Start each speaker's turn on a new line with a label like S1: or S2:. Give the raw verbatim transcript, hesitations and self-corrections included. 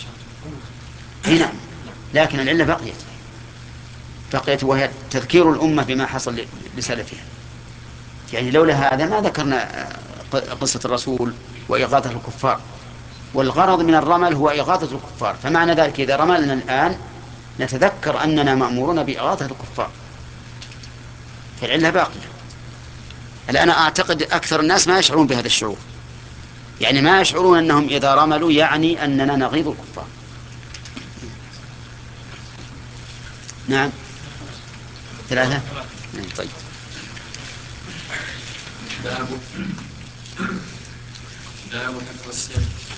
S1: هنا، لكن العلة بقيت بقيت وهي تذكير الأمة بما حصل لسلفها. يعني لولا هذا ما ذكرنا قصة الرسول وإغاثة الكفار، والغرض من الرمل هو إغاثة الكفار، فمعنى ذلك إذا رملنا الآن نتذكر أننا مأمورون بإغاثة الكفار، فالعلة باقية. الآن أعتقد أكثر الناس ما يشعرون بهذا الشعور، يعني ما يشعرون أنهم إذا رملوا يعني أننا نغيظ الكفار. نعم ثلاثة. طيب.
S2: باب باب حفظ السر